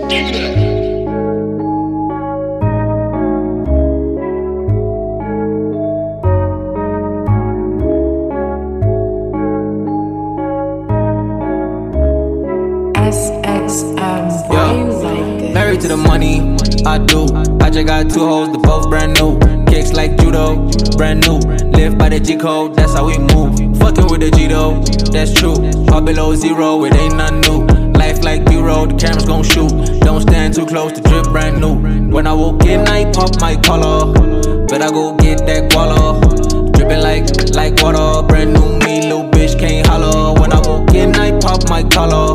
Married to the money, I do. I just got 2 hoes, the both brand new. Kicks like judo, brand new. Live by the G code, that's how we move. Fucking with the G though, that's true. All below 0, it ain't nothing new. Life like B-roll, the cameras gon' shoot. Don't stand too close, the drip brand new. When I walk in, I pop my collar. Better go get that guala. Drippin' like water, brand new me, little bitch can't holler. When I walk in, I pop my collar.